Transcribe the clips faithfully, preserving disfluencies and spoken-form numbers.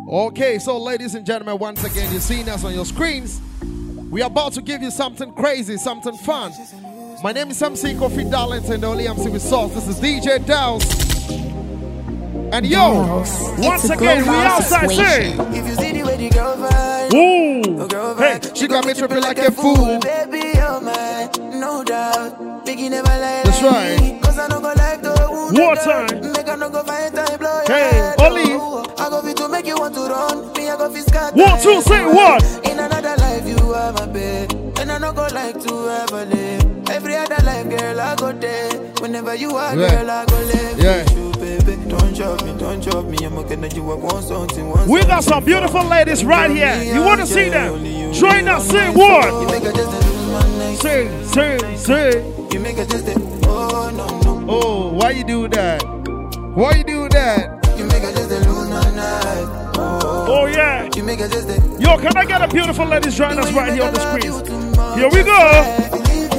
Okay, so ladies and gentlemen, once again, you're seeing us on your screens. We are about to give you something crazy, something fun. My name is M C Kofi Darlington, and the only M C with sauce. This is D J Dows. And yo, once again, we outside saying, if you see the way the girl vibe, ooh, girl vibe, hey, she got me tripping like a fool. Baby, oh my, no doubt. Biggie never lie. That's right. Cause I don't go like the war time. Make I no go find time, blow. Hey, Oli. I go fit to make you want to run. Me, I go fit scatter. One, two, say what? In another life, you are my babe. And I don't go like to ever live. Every other life, girl, I go there. Whenever you are, yeah. Girl, I go live. Yeah. You, baby. Don't chop me, don't chop me. I'm looking at you. I want something, want we got some beautiful ladies right here. You want to see them? Join us, say what? Sing, sing, sing. You make it just a, oh, no, no. Oh, why you do that? Why you do that? You make it just a lunar night. Oh, oh yeah. You make it just a, yo, can I get a beautiful ladies join us right here on the screen? Here we go.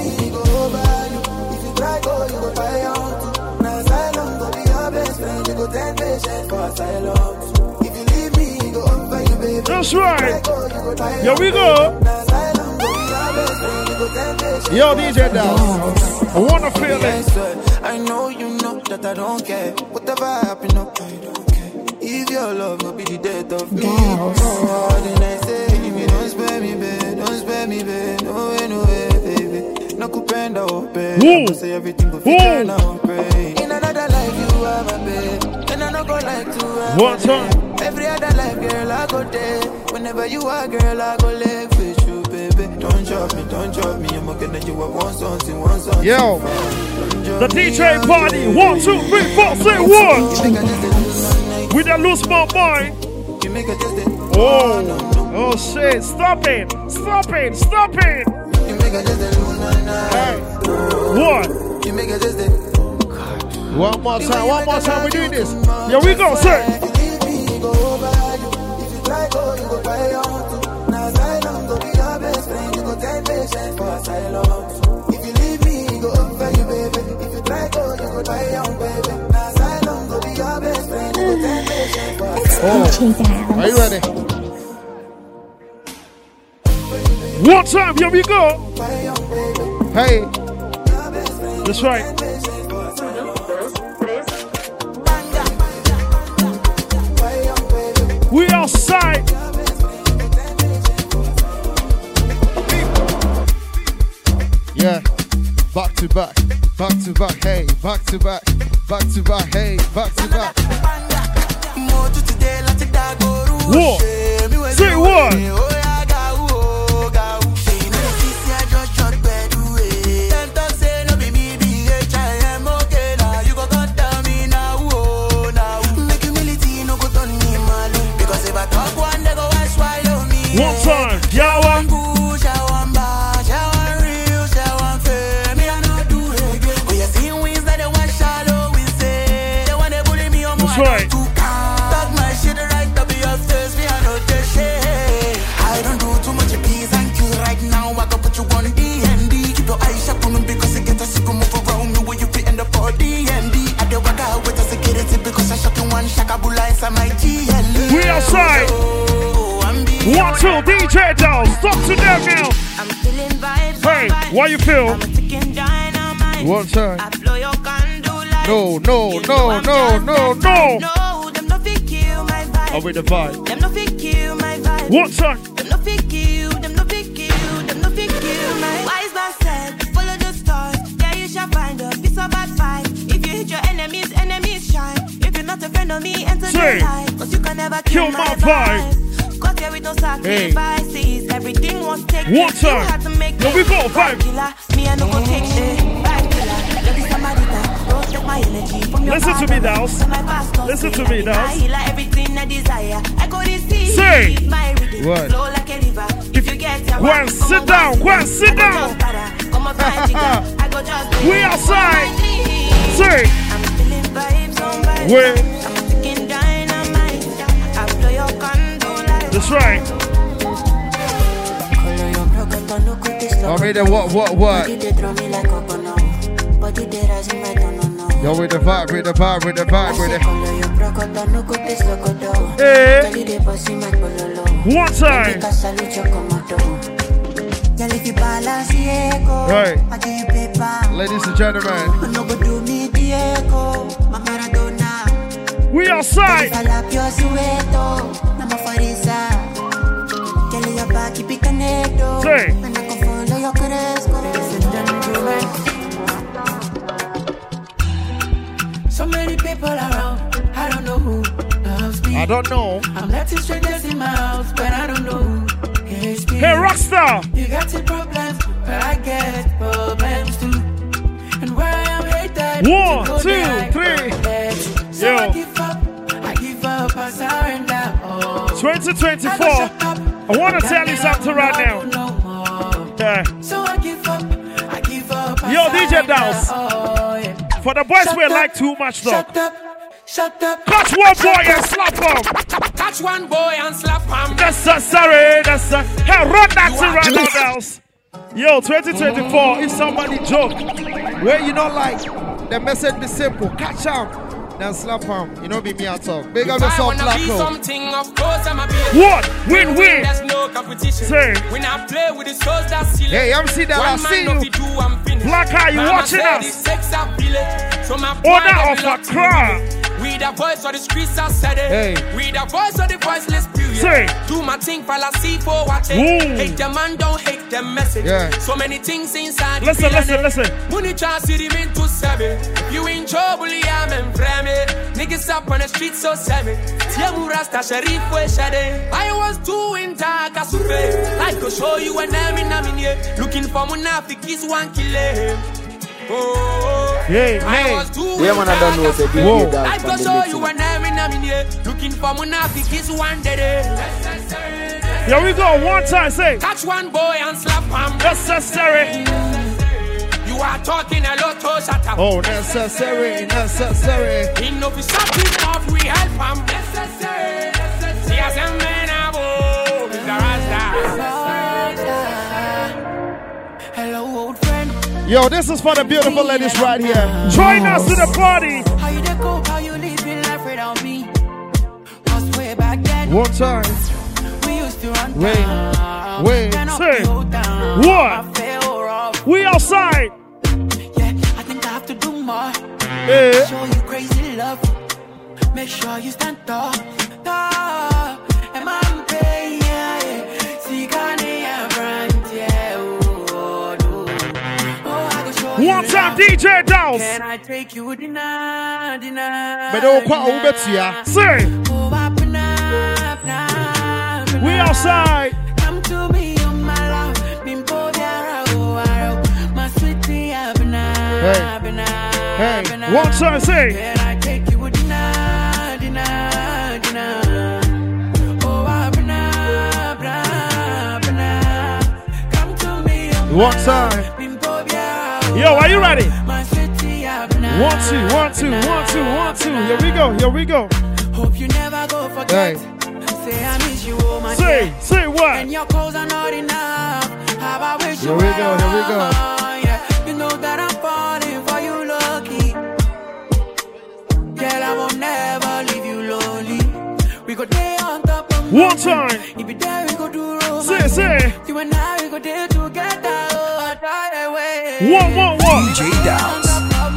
That's right. Here we go. Yo, D J Dows, I wanna feel it. I know you know that I don't care. Whatever happen, no, I don't care. If your love will be the death of me, oh, then I say, if you don't spare me, babe, don't spare me, babe, no way, no way, baby. No kupenda, oh, babe. I say everything will fit turn out great. In another life, you are my babe, and I don't go like to have one time. Every other life, girl, I go there. Whenever you are, girl, I go live with you, baby. Don't drop me, don't drop me. I'm looking at you. I want something, want something. Yo, the D J party. One, two, three, four, say one. With a loose my mind. Oh, oh shit! Stop it! Stop it! Stop it! Hey, one. One more time. One more time. We do this. Here we go, sir. If you leave me, go up for you, baby. If you try go, you go buy young, baby. Now asylum go be your best friend. You go ten patience for asylum. Are you ready? One time, here we go. Hey, that's right. We outside. Yeah, back to back, back to back, hey, back to back, back to back, hey, back to back. What? Say what? One time, Yawa. That's right. Talk my shit right up your face, me I know this shit. I don't do too much peace and kill right now. I can put you on D and D. Keep your eyes shut on me because I get a sick move around me where you fit in the for D and D. I don't work out with a security because I shot in one shakabula inside my G L E. We outside. One, two, D J Dows, talk to them now. I'm feeling vibes. Hey, why you feel? I'm a ticking dynamite. One time. I blow your candle light. No, no, no, no, no, no. No, them no fit kill my vibe. I'll be the vibe. Them no fit kill my vibe. One time. Them no fit kill, them no fit kill, them no fit kill my vibe. Wise man said, follow the stars. Yeah, you shall find a piece of advice. If you hit your enemies, enemies shine. If you're not a friend of me, enter the light. Cause you can never kill, kill my, my vibe. vibe. Got here with no sacrifices. Hey. Everything was taken. One time. You had to make no, we go five. Me and no go take shit. Five killer. Don't take my energy from your listen to me, Dows. Listen to me, Dows. I heal everything I desire. I go to see. Say. My what? Flow like a river. If you get your go and sit down. Go and sit down. Come on, I go just. We outside. Say. I'm feeling vibes on vibes. Where? I'm taking dynamite. I blow your candle. That's right. I mean, then what, what, what? Yo, with the vibe, with the vibe, with the vibe, with the. Hey. One time. Right. Ladies and gentlemen. We outside. Say. So many people around, I don't know who loves me. I don't know. I'm letting strangers in my house, but I don't know who hates me. Hey, Rockstar. You got your problems, but I get problems too. And where I am hated, one, two, three. So Yo. I give up, I give up, I surrender. Oh. twenty twenty-four. I, I want to tell you something right now. Yeah. So I give up, I give up. I Yo, D J Downs. Oh, yeah. For the boys we like too much talk. Shut up, shut up. Catch one boy and slap him. Catch one boy and slap him. That's a sorry, that's a. Hey, run that to right now, Downs. Yo, twenty twenty-four, if somebody joke, where you don't like, the message be simple. Catch him, then slap him. You know, be me at all. Big up yourself, Black Hole. What? Win, win. There's no competition. Say. When I play with the souls that silly. Hey, I'm see that I see you. Black Eye, you watching us? Order of a crowd. We the voice of the streets are said it. Hey. We the voice of the voiceless period. Say. Do my thing, fella, see for watching. Ooh. Hate the man, don't hate the message. Yeah. So many things inside. Listen, listen, listen. Money chance see him into seven. If you in trouble, I'm in frame. Niggas up on the street so seven. Tiamu Rasta Sharif we shade. I was doing dark as I could show you when I'm in a minute. Looking for Munafikis one killer. Oh, hey, I hey. was doing Yeah, man, I don't know if they Whoa. that. I could show you when I'm in a minute. Looking for Munafikis one day. Here we go, one time, say. Catch one boy and slap him. Necessary. You are talking a lot to shut up. Oh, necessary, necessary. Enough is something off, we help him. Necessary, necessary. Yes, a man above is a Rasta. Hello, old friend. Yo, this is for the beautiful ladies right here. Join us to the party. How you dey go? How you living life without me? Cause way back then, One time. we used to run Wait, down. wait, Then up say. you down. What? I feel rough. We outside. Yeah, I think I have to do more. Yeah. Show you crazy love. Make sure you stand tall. Tall. And I'm paying, yeah. See, can you brand, yeah. Oh, no. Oh, I go show you One time, love. D J Downs. Can I take you dinner, dinner? But don't quite over to ya. Say. Oh, up and up, up, We outside. Come to me, oh my love. Bimbo, yeah, oh, oh, my sweetie, up and up, Hey. up and up, Hey, up and up. one time, say. Can I take you dinner, dinner, dinner? Oh, up and up, up and up. Come to me, oh my One time. love. Bimbo, yeah, oh, Yo, are you ready? my sweetie, up and up, One, two, one, two, one, two, one, two. Here we go, here we go. Hope you never go forget. Hey. Say I miss you, oh my Say, dear. say what? And your clothes are not enough. How I wish Here you we were go, here we go. around. Yeah, you know that I'm falling for you, lucky. Girl, I will never leave you lonely. We go day on top of One time. If you there, we go do romance. Say, say. You and I, we go there together. Oh, I die away. One, one, one. D J Downs.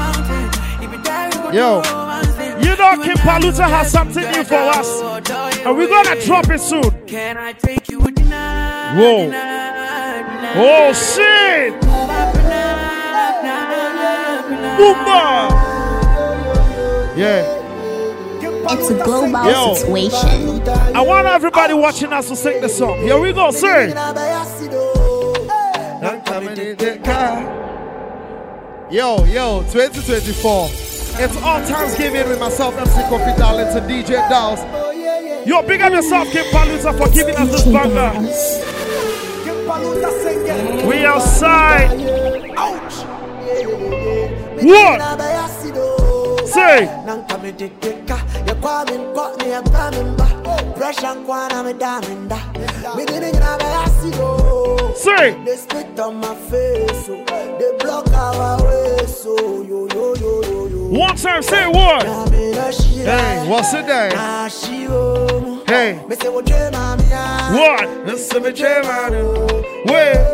Yo, you know Kim Paluta has something new for us. And we're gonna drop it soon. Can I take you dinner? Whoa. Dinner, dinner. Oh shit! Boomba! Yeah. It's a global Yo. situation. I want everybody watching us to sing the song. Here we go, sing. Yo, yo, twenty twenty-four. It's all Thanksgiving with myself, M C Kofi Darlington, D J Downs. Yo, big up yourself, Kim Paluta, for giving us this banger. We outside. What? Say. Say. They spit on my face, so they block our way, so yo yo yo yo yo. One time, say what? Hey, Hey, what's it there? Nah, she oh, Hey. Me say what dream I'm ya. What? Me say me dream I'm ya. Where?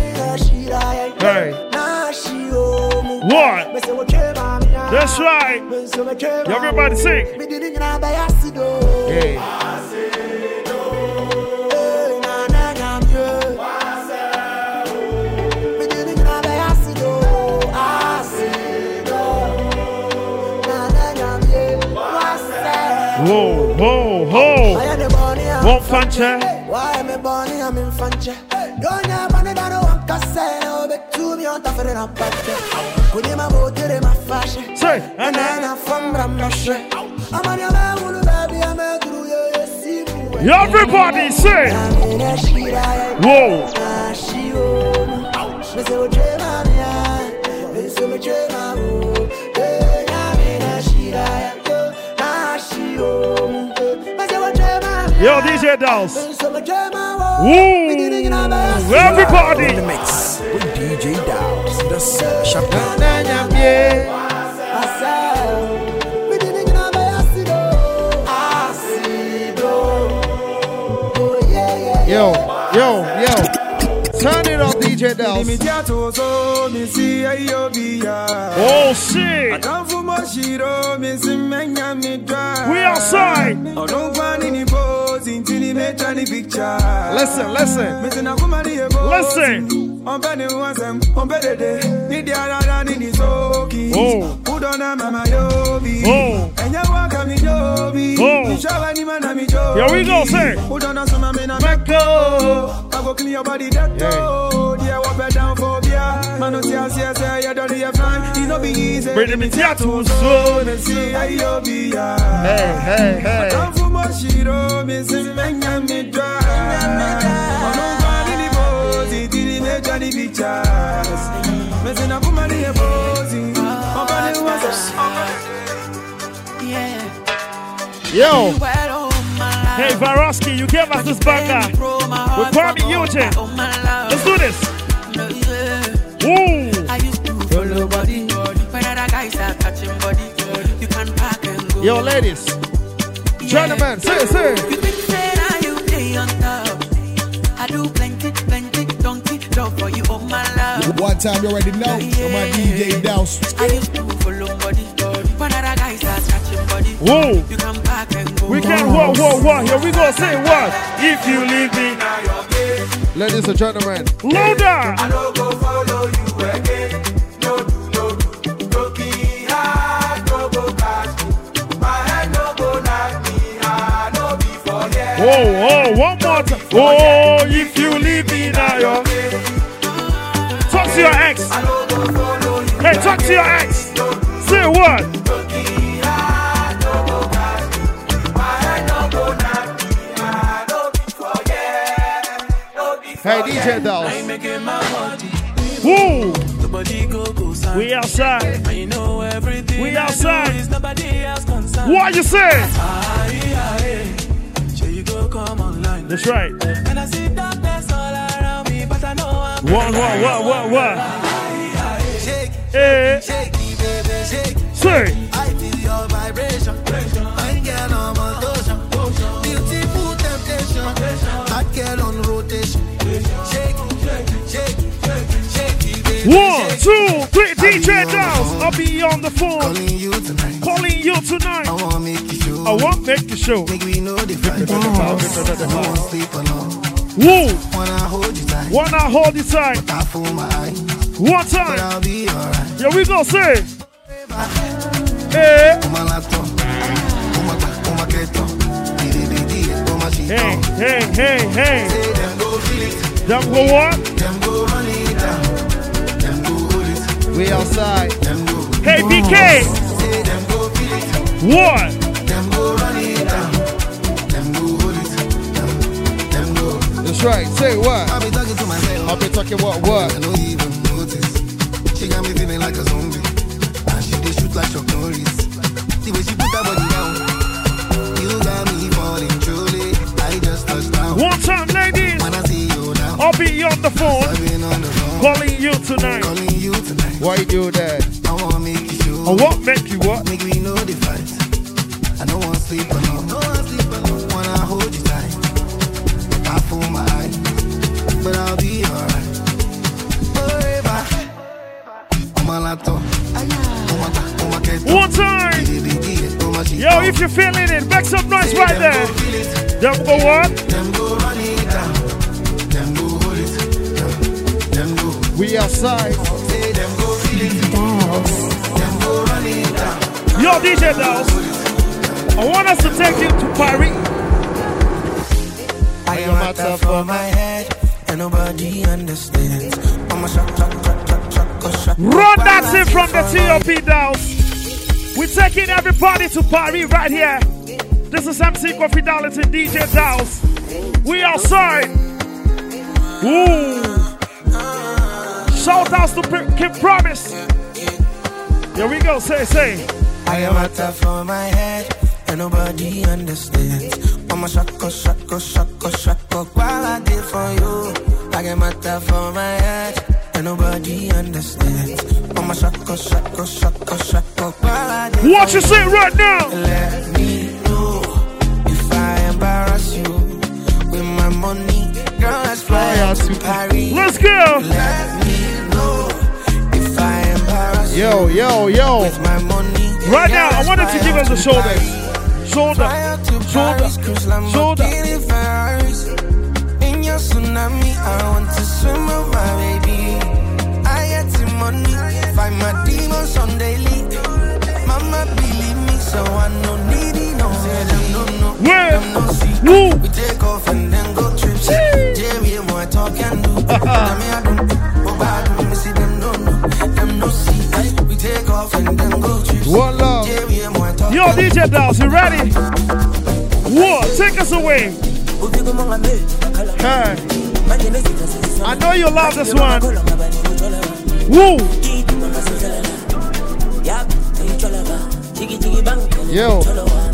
Hey. What? Me say what dream I'm ya. That's right. Me say what dream I'm ya. Everybody sing. Me didn't know by accident. Hey. Whoa, whoa, whoa. One fancha. Why am I born here? I'm in fancha. Don't have money that I want to say. No, but to me, I'm tougher than a patcha. Could you my motor in my fashion? Say, and then I'm from Ramashe. I'm on your man, who baby, I'm a through your see. Everybody say. Whoa. Yo, D J Dolls. Woo! Everybody. In the mix with D J Dolls. The Champagne. Yo, yo, yo. Turn it up, D J Dolls. Oh, shit. We outside. Listen, listen. Listen. Oh. Oh. Oh. Here we go, sir. Let go. I go clean your body that toe. Yeah, walk back down for beer. Man, no see us here, say you don't do your fine. It no be easy. Bring them in here too soon. And see how you be. Hey, hey, hey. I come from Moshiro, me say me nyam me dry. I don't want any bossy, didn't make any pictures. Me say na kuma ni bossy. I'm gonna was yeah. Yo. Hey, Varosky, you gave us this banger with Kwame Eugene. Let's do this. Woo! Yo, ladies, gentlemen, say, say. One time you already know, you're my D J Dolls. I used to follow body. When other guys are catching body, whoa. You come back and go. We can whoa, whoa, whoa. Here we go. Say what? If you leave me, ladies and gentlemen, louder. I don't go follow you again. No, no, no. Broken heart, no go catch me. My head no go knock me. I no be forget. Whoa, whoa, one more time. Oh, if you leave me now, yo. Talk to your ex. Hey, talk to your ex. Say what? Hey, D J Dolls. Woo! We outside. We outside. What you say? That's right. What, what, what, what, what? Hey. Say. I feel your vibration. I get on my motion. Beautiful temptation. I get on rotation. Shake, shake, shake, shake, shake. One, two, three, D J Dolls. I'll be on the phone. Calling you tonight. Calling you tonight. I want make you show. I want make you show. Make we know the fight. I won't sleep alone. Woo! Wanna hold you tight. Wanna hold you tight. I fool my eye. One time. But I'll be alright. Here we go, say. Hey. Hey, hey, hey, hey. Them go what? Them go run it down. Them go hold it. We outside. Them go. Hey, B K. Say them go feel it. What? Them go run it down. Them go hold it. Them, them go. That's right. Say what? I'll be talking to myself. I'll be talking what? What? I don't even notice. She got me feeling like a zombie. And she dey shoot like Chuck Norris. The way she put that body down. You got me falling truly. I just touched down. One time, ladies. When I see you now. I'll be on the phone. I've been on the phone. Calling you tonight. Calling you tonight. Why you do that? I wanna make you sure. I won't make you what? Make we know the fight. I don't wanna sleep alone. Don't wanna sleep alone. Wanna hold feeling it? Make some noise right there. Them go what? Them go run it down. Them go hold it down. Them go. We outside. Say them go feel it. Them go run it down. Yo, D J Dolls, I want us to take you to Paris. I am matter for my head, and nobody understands. I'm a shot, shot, shot, shot, shot, shot. Run that in from the T O P Dolls. We're taking everybody to Paris right here. This is M C Fidelity, D J Dolls. We outside. Ooh. Shout outs to Kid Promise. Here we go, say, say. I am matter for my head, and nobody understands. I'm a shako, shako, shako, shako. While I did for you, I am matter for my head, and nobody understands. I'm a shako, shako, shako, shako. While I did what you say right now? Let me know if I embarrass you with my money. Girl, let's fly out to Paris. Let's go. Let me know if I embarrass you. Yo, yo, yo. With my money. Right now, I wanted to give us a shoulder. Shoulder. Shoulder. Shoulder. In your tsunami, I want to swim with my baby. I get the money, find my demons on daily. Mama believe me, so I no need it, no. Say them no, no. Yeah. Them no see. Woo. We take off and then go trips. Jerry, more talk and do. I don't, but I don't see them no, no. Them no see. We take off and then go trips. One love. Yo, D J Dolls, you ready? What? Take us away. Hey. I know you love this one. Woo. Yo.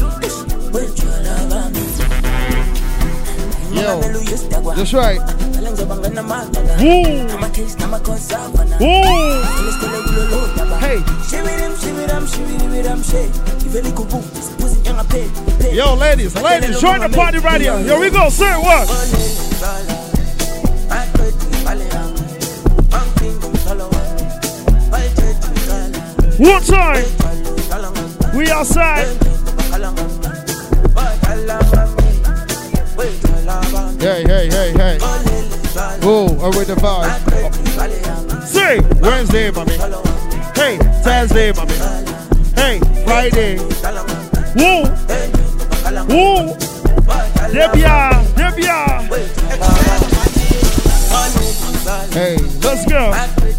Yo. That's right. Woo. Woo. Hey. Yo, ladies, ladies, join the party right here. Here we go, say what? One time. We outside. Hey, hey, hey, hey. Whoa, I'm with the vibe. Say, Wednesday, mommy. Hey, Thursday, mommy. Hey, Friday. Woo! Woo! Debia! Debia! Hey, let's go!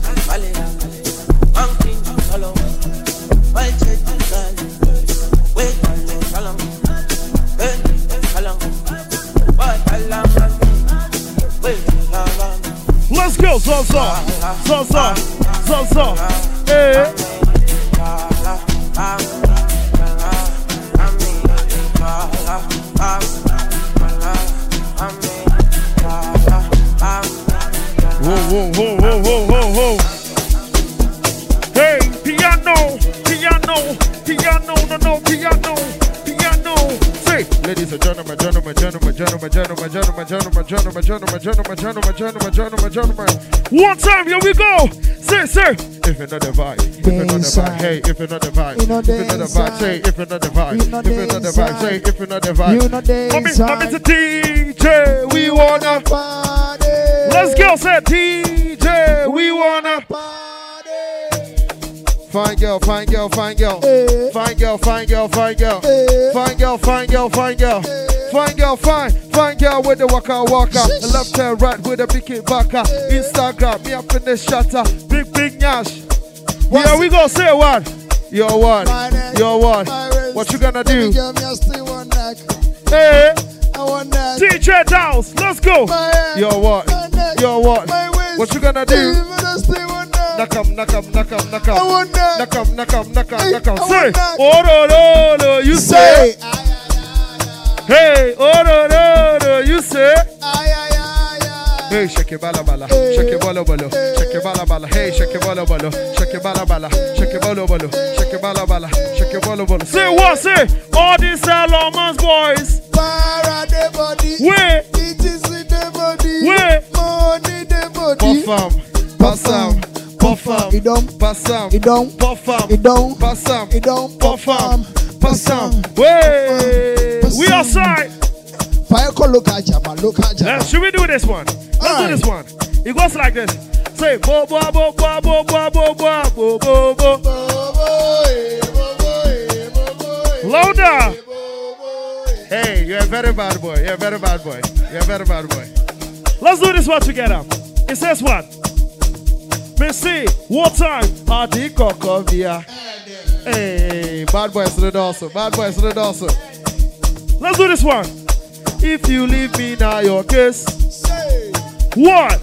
Let's go, so so, so so, so so, hey. Whoa, whoa, whoa, whoa, whoa, whoa, whoa. Hey, piano, piano, piano, no, no, piano, piano. Say, ladies and gentlemen, gentlemen, gentlemen, gentlemen, gentlemen, gentlemen, gentlemen, gentlemen, gentlemen, gentlemen, gentlemen, gentlemen, gentlemen, gentlemen. One time, here we go. Say, say. If you're not the vibe, if you're not the vibe, hey, if you're not the vibe, if you're not the vibe, say, if you're not the vibe, if you're not the vibe, say, if you're not the vibe. Mommy, mommy, to D J, we wanna party. Let's go, say D J, we wanna party. Fine girl, fine girl, fine girl, fine girl, fine girl, fine girl, fine girl, fine girl, fine girl. Fine girl, fine, fine girl with the waka waka. Left and right with a big baka. Instagram, me up in the shutter. Big, big nyash. Yeah, we gonna say what? Yo, what? Yo, what? What you gonna do? Hey, D J Dolls, let's go. Yo, what? Yo, what? What you gonna do? Knock 'em, knock 'em, knock 'em, knock 'em. Knock 'em, knock 'em, knock 'em, knock 'em. Say, oh, no, no, no, you say. Hey, oh no no no, you say. Hey, shake your bala bala, shake your bala bala, shake your bala bala. Hey, shake your bala bala, shake your bala bala, shake your bala bala, shake your bala bala, shake your bala bala. Say what? Say all these Salomons boys. Para the body, where it is in the body, where money the body. Puff 'em, pass 'em, puff 'em, it don't, pass 'em, it don't, puff 'em, it don't, pass 'em, it don't, puff 'em. pass down. Way, we outside. Fire call local jama, local jama. Let's, should we do this one? Let's All do right. this one. It goes like this. Say bo bo bo bo bo bo bo bo bo bo bo. Louder. Hey, you're a very bad boy. You're a very bad boy. You're a very bad boy. Let's do this one together. It says what? Missy, what time? Party Kokovia. Hey, bad boys to the dorsal. Bad boys to the dorsal. Let's do this one. If you leave me now, your case. One.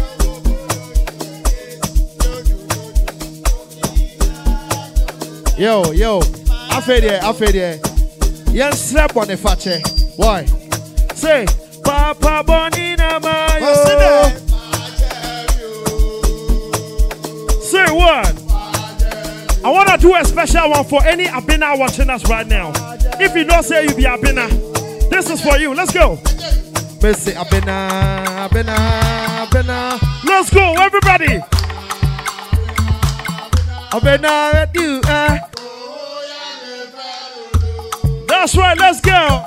Yo, yo. I fed here, I fed here. You slap on the fache. Why? Say, Papa Bonina Mayo. Say what? I want to do a special one for any Abina watching us right now. If you don't say you be Abina, this is for you. Let's go. Missy Abina, Abina, Abina. Let's go, everybody. Abina, you uh. That's right, let's go.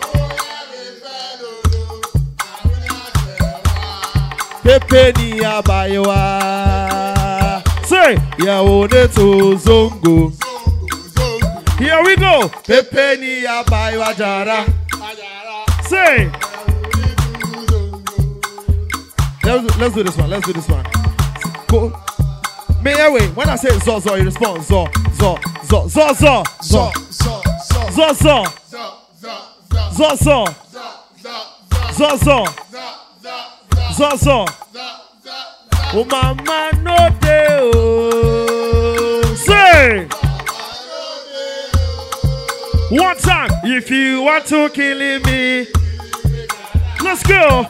Pepeni abayewa. Say, ya one to zongo. Here we go. Pepeni abayewa jara. Say. Let's, let's do this one. Let's do this one. Go. May I wait? When I say zo zo, you respond zo zo zo zo zo zo zo zo zo zo zo zo zo zo. Oh mama no de oh. Say one time. If you want to kill me, let's go.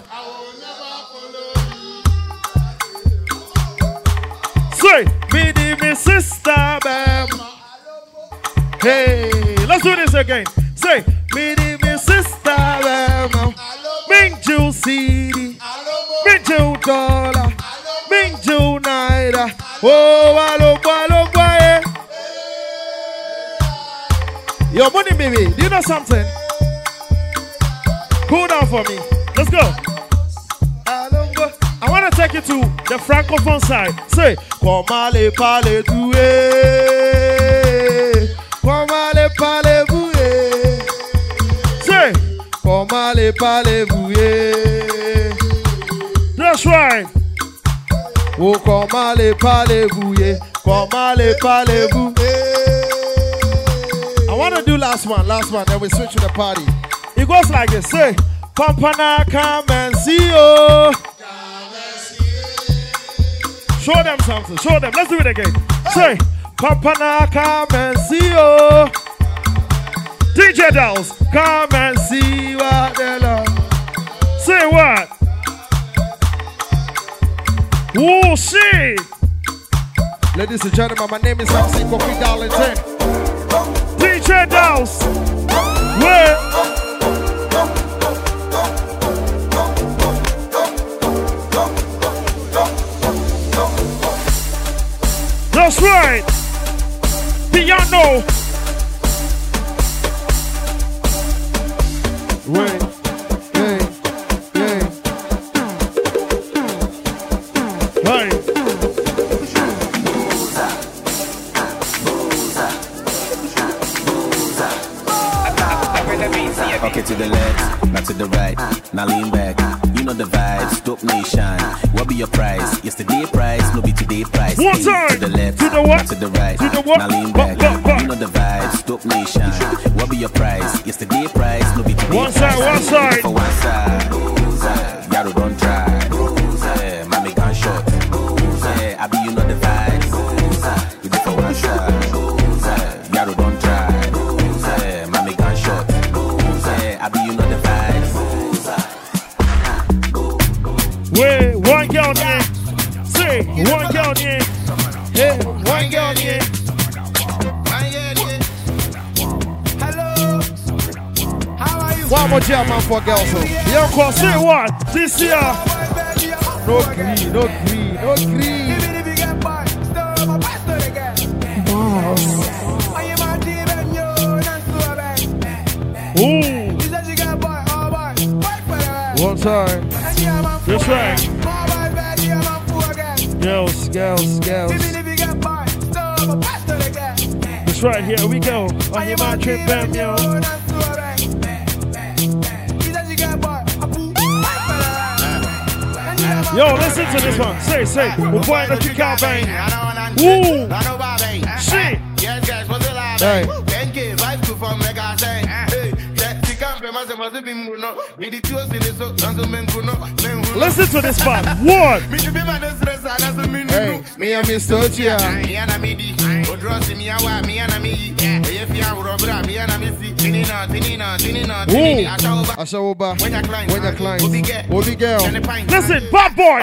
Say, me di me sister, bam. Hey, let's do this again. Say, me di me sister, bam. Ming Ju City, Ming Ju Dollar, Ming Ju Naira. Oh, alo, alo, boy. Your money, baby. Do you know something? Cool down for me. Let's go. I want to take you to the Francophone side. Say, come ale pale doué. Come ale pale boué. Say, come ale pale boué. That's right. Oh, come ale pale boué. Come ale pale boué. I want to do last one, last one, then we switch to the party. It goes like this. Say, Pampana, come and see you. Show them something. Show them. Let's do it again. Say, Pampana, come and see you. D J Dolls, come and see what they love. Say what? Oh shit! Ladies and gentlemen, my name is Hamsi Kofi Darlington. D J Dolls, where? That's right. Piano. Wait, hey, hey. Hey. Okay, to the left, not to the right. Now lean back. You know the vibes. Dope nation. What be your price? Yesterday price, no be today price. One Hey, time. to the left, To the what? not to the right. To the what? Now lean Ba- back. ba- ba. You know the vibes. Dope nation. What be your price? Yesterday price, no be today One price. side, one side. For one side. Yaro don't try. Yeah, mommy gun shot. Yeah, I be you know the vibes. You do for one side. Yaro don't try. Yeah, mommy gun shot. Yeah, I be you know the vibes. Wait, one girl here. Say, one girl here. Hey, one girl here. One more jam man for girls. So. Young call, say what? This year. No green, no green, no green. Ooh. One time. That's right. Girls, girls, girls. That's right, here we go. On your mind trip, bam, yo. Yo, listen to this one. Say, say. We're playing the kick out, bang. Woo! Shit! Hey. Listen to this part. One. Hey, me and Mister Ochia. Ooh. Ashawoba. When your clients. Holy girl. Listen, bad boy.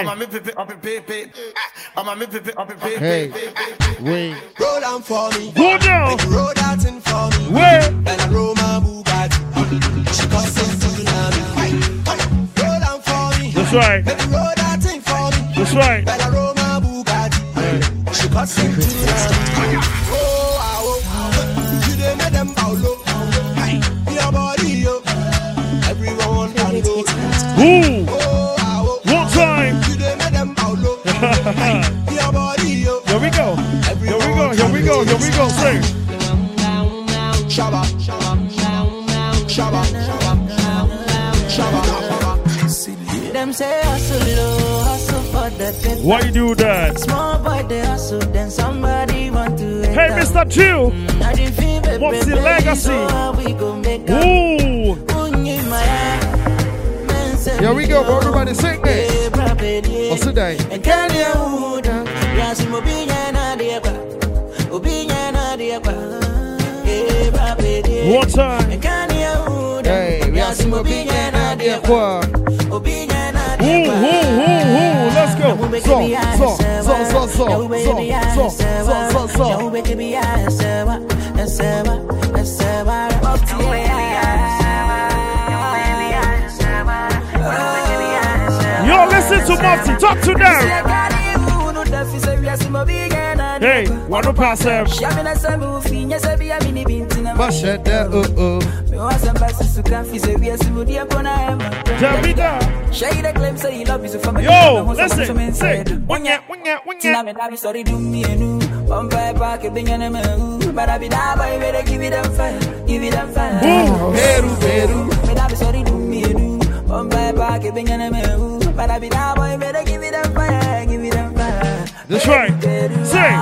Hey. Wait. Roll down for me. Go down. Roll out in for me. Where? And I roll my Bugatti. She got sense to the roll down for me. That's right. Roll out in for me. That's right. And I roll my Bugatti. She got sense to the oh, oh, you didn't let them bow low. Your body, yo. Everyone can go. Ooh. Oh, one time. you didn't let them bow low. Your body, yo. Here we go. Here we go. Here we go. Here we go. Sing. Shabba, shabba, shabba, shabba, shabba. Them say hustle low, hustle for the good. Why you do that? Small boy they hustle, then somebody want to. Hey, Mister Chill. What's the legacy? Ooh. Here we go, bro. Everybody sing it. What's the day? One time. Hey, we are some opinion idea. Ooh, ooh, ooh, ooh. Let's go. So, so, so, so, so, so, so, so, so, yo, listen to Mufti. Talk to them. Hey, want to pass him? Mashada, oh, oh. Yo, listen, say, one ya, one ya, one ya. Ooh, Peru, Peru. That's right. Sing.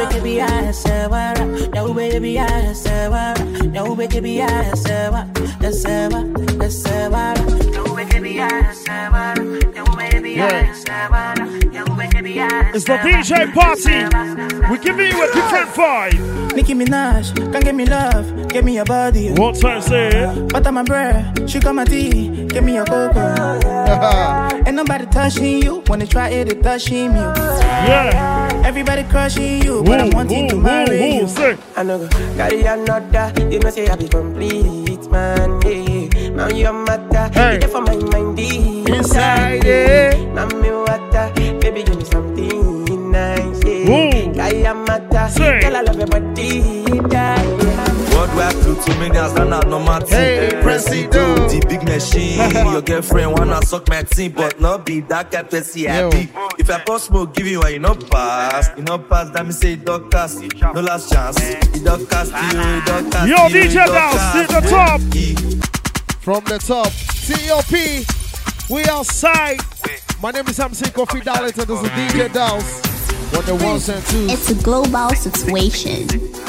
It's the D J party. We're giving you a different vibe. Nicki Minaj, come give me love, give me your body. One time, say it. Butter my bread, she got my tea, give me your cocoa. Ain't nobody touching you, wanna try it, it touching you. Yeah. Everybody crushing you, but I'm wanting to marry you. I know, carry another, you know say I be complete, man. Hey, now you're matter, hey. For my mind, inside it. Now me water, baby, give me something nice. Carry a matter, tell I love your body. What do I do to me? There's not no matter. Hey, Presido, the big machine. Your girlfriend wanna suck my team, but not be that kind of happy. If I post smoke, give you a you know pass, you know pass. That me say dog cast, no last chance. Dog cast you, dog cast you. Yo, D J Dows, to the top. From the top, C O P. We outside. My name is Samson Coffee Darlington. This is D J Dows. What the ones and twos. It's a global situation.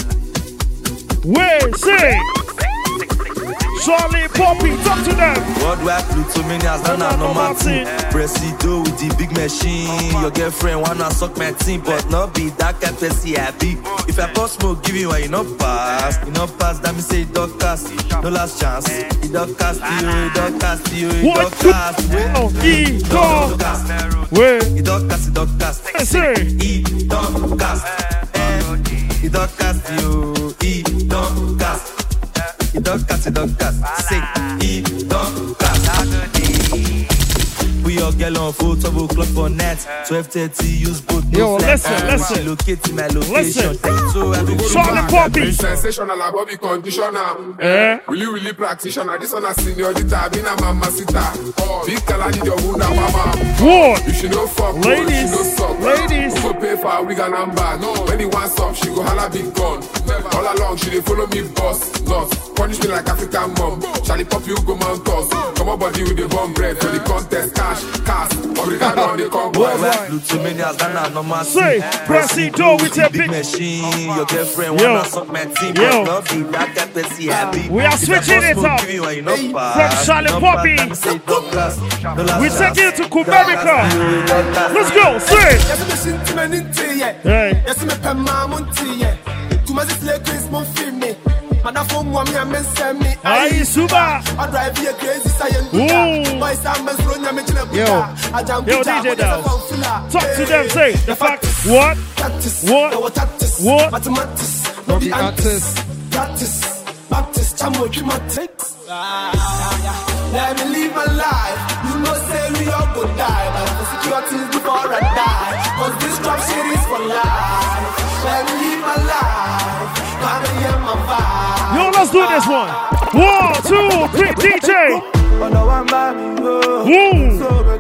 Wait, sing. Charlie Poppy, talk to them. What do I do to me? There's not no matter. Presido with the big machine. Your girlfriend wanna suck my team, but not be that kind of happy. If I post smoke, give you a you know pass, you know pass. That me say dog cast, no last chance. He dog cast you, dog cast you, he dog cast. He dog cast. Where? He dog cast, he dog cast. He dog cast. He dog cast you, he dog cast. He dog cast, he dog cast. Say he dog cast. We your girl on full twelve o'clock for net. twelve thirty, use both. Yo, listen, listen. Locate my location. Listen. So everybody. Charlie Poppy. Sensational, I body conditioner. Eh? Really, really practitioner. This one a senior, this a bina mama sita. Big color need your wound mama. What? You should know fuck. Ladies, you should know suck. ladies. Who go pay for a wig and number? No. When he wants up, she go holla big gun. All along, she dey follow me boss. Lost. Punish me like African mom. Charlie Pop, you go mount us. Come on, body with the bomb bread for the contest. Cash, cash. Obrigado on the convoy. Say, Presido with a big machine. Your girlfriend Yo. wanna suck my team. Yo. Not be that type of C I B. We are switching it up from Charlie Poppy. We take it to Kuberica. Let's go, say. Hey. Aye, Suba. Ooh. Yo. Yo, D J Downs. Talk to them, say. The fact, what? What? What? From the artist. Practice. Practice. Let me live my life. You know, say we all go die. But for security before I die. Cause this drop shit is for life. Let me live my life. Gotta hear my vibe. Yo, let's do this one. One, two, three, D J. Woo.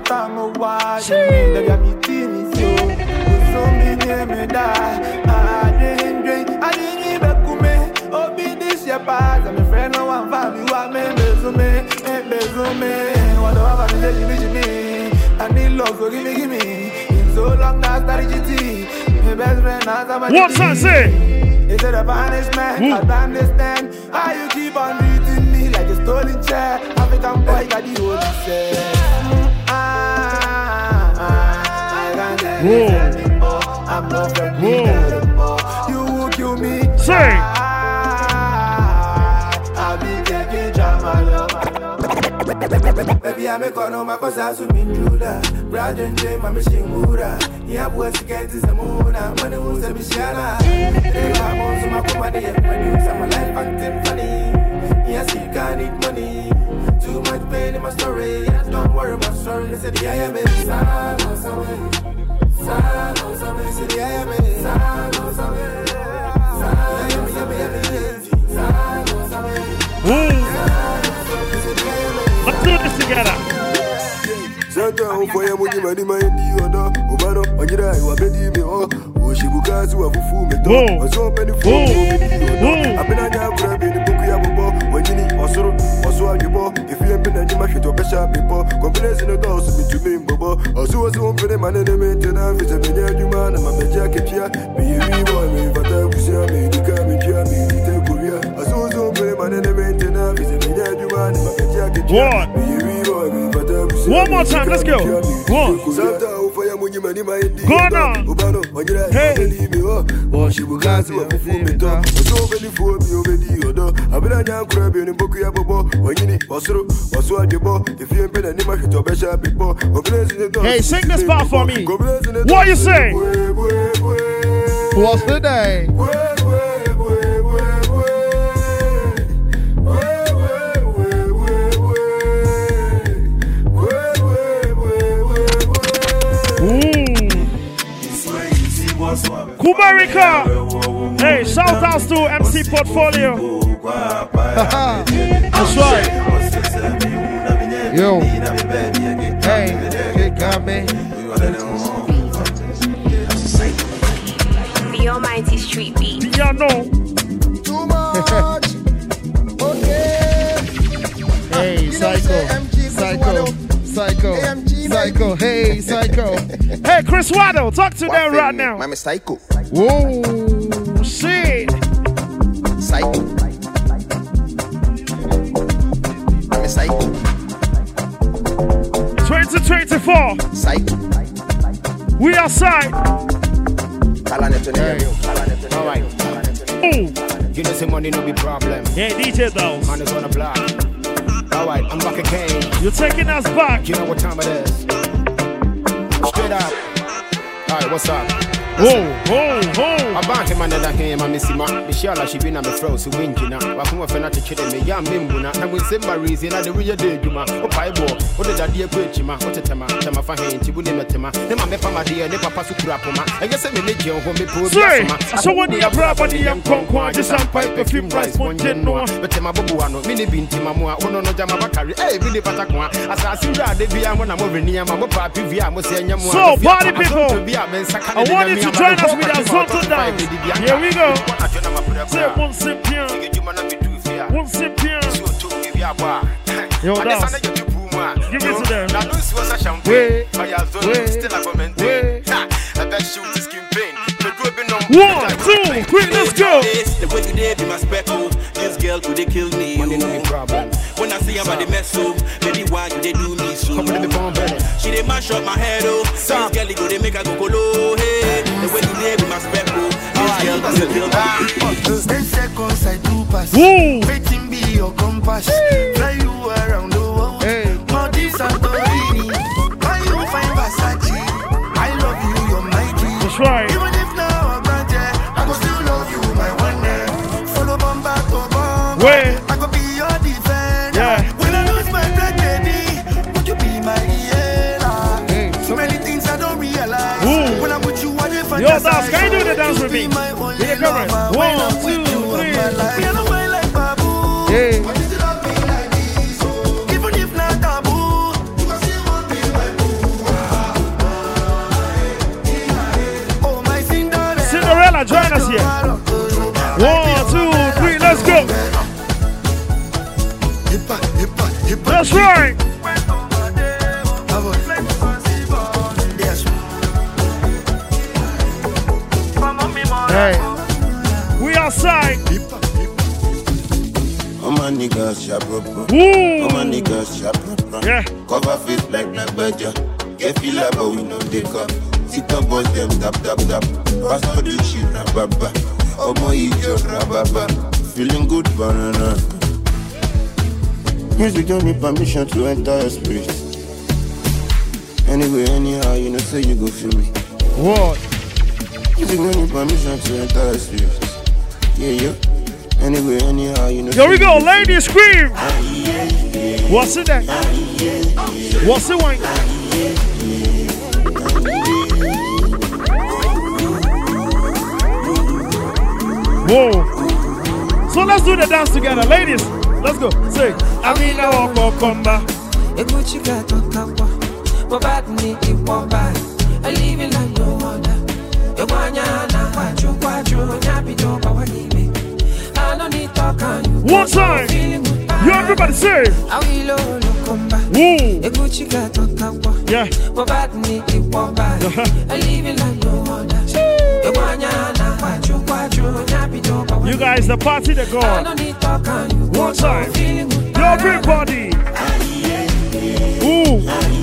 What's that say? Is it a punishment? I don't understand how you keep on beating me like a stolen chair. African boy got the holy shit. I can't tell you anymore. I'm not friendly anymore. You will kill me. Say. I'll be taking drama. Baby, I'm a corner, my cause I should be Judah. Brad and Jay, my machine Buddha. Yeah, boys, to get to the moon. I'm going to lose a Michelle. They are most of my company. When you say my life, I'm funny. Yes, you can't need money. Too much pain in my story. Don't worry about story. They said, yeah, yeah, baby. Silence away. Silence away. They said, yeah, yeah, baby. Silence away. Silence away. Silence away. Let's do this together. Santa for your money, money, my dear. Ubano, Ojira, you are begging me. Oh, Shibuka, who have food, me. Was so many food. I've been a grab in the book. You have a ball. When you need also, also a ball. If you have been a Jimmy to Besha people, complaints in the doors to me, Bobo. Also, was one for the man and the maintenance. It's a million human and my jacket here. Be you, boy, me, but I was here, me, the coming here, me, the Korea. Also, was one for the man and the maintenance. It's a million human and my jacket here. Be you, boy, me, but I was here. One more time, let's go. One. Go on. Hey. Oh, she will gas you for me. So many for me already. Although I've been a young crab in a book. You have a ball. When you need also, also at the ball. If you ain't been an image to Besha people, hey, sing this part for me. What you say? What's the day? Kuberica. Hey, shout outs to M C Portfolio. That's right. Yo. Hey, it got me. The almighty street beat. Yeah, no. Too much. Okay. Hey, Psycho. Psycho. Psycho. Psycho. Hey, Psycho. Hey, Chris Waddle, talk to them right now. I'm a psycho. Whoa, shit. Psycho. I'm a psycho. twenty twenty-four. Psycho. We outside. Hey. All right. Ooh. You know, say money no be problem. Yeah, D J Downs. Man is on the block. All right, I'm back again. You're taking us back. You know what time it is. Straight up. All right, what's up? Oh, oh, oh. About him another him, I miss him. Michelle, she been on the froze, who win, you know. Walking off and at the chicken, me, young Mimbuna, and with Simba reason, and the real day, you ma, or pie ball, what did that dear preach, ma, what a tema, tema for him, you wouldn't met him, then my papa, my dear, never pass to Kurapoma. I guess I'm a little home, me poor. So when you have property, I'm conquer, just some pipe, perfume, rice, one general, but Tema Bobuano, mini bin Timamua, one on Jamabakari, eh, Billy Patakwa, as I see that they be when I'm over near my papa, Pivia, Mosia, so party people, I want you to join us with our Zonto dance. Here we go. Say one sip bien. One sip bien. Yo, dance. Give it to them. Wait, wait, wait. One, two, three, let's go. The way you did be my speckle. This girl could they kill me. Money no problem. When I see about the mess up, baby, why you they do me so? She they mash up my head, oh. This girl go they make her go colo. Hey, the way you did be my speckle. This girl could they kill me. Ten seconds I do pass. Waiting be your compass. Fly you around the world. More this and Torini. Why you find Versace? I love you, you're my dream. That's right. Even if now I'm not there, I go still love you, my one day. Follow Bomba to Bomba. Wait. I go be your defender. Yeah. When I lose my breath, baby, would you be my healer? Hey. So many things I don't realize. Ooh. When I put you on the fantasy. Yo, dance, can you do the dance with me? Here you come. One, two, three. Hey. Cinderella, join us here. One, two, three, let's go. That's right. Hey, we outside. All my niggas sharp up. All my niggas sharp up. Yeah. Cover face like black badger. Get feel like but we know they come. Sit up boss them tap tap tap. Pass all the shit rababa. Oh my idiot rababa. Feeling good banana. Music don't need permission to enter your spirit. Anyway, anyhow, you know say you go feel me. What? Music don't need permission to enter your spirit. Yeah, yeah. Anyway, anyhow, you know. Here we go, ladies scream. What's it that? What's it one? Whoa. So let's do the dance together, ladies. Let's go. Say, I mean, I walk or come back. I live in like no wonder. You want yana, quadru, quadru, nyapi do bawani. I don't need talk on you. One time. You everybody say. I will all come back. Woo. A Gucci got on top. Yeah. But bad me, it won't buy. I live in like no wonder. You want yana, quadru, quadru, nyapi do bawani. You guys, the party that go on. I don't need talk on you. One time. You everybody. Ooh.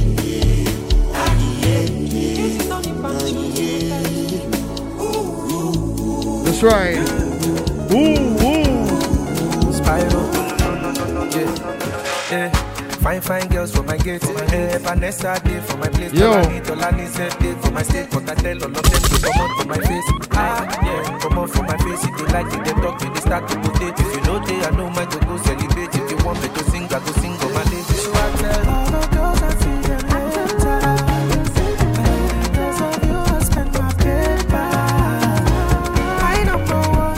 That's right. Ooh, ooh. Spyro. Yeah, yeah. Fine, fine girls for my gate. Eh, Vanessa day for my place. Yo. Tolani said day for my state. But I tell all of them to come out for my face. Ah, yeah, come out for my face. If you like it, they talk to they start to rotate. If you know they, I know mine to go celebrate. If you want me to sing, I go sing on my lady. So I tell all the girls I see them every time. Because of you, I spend my paper. I don't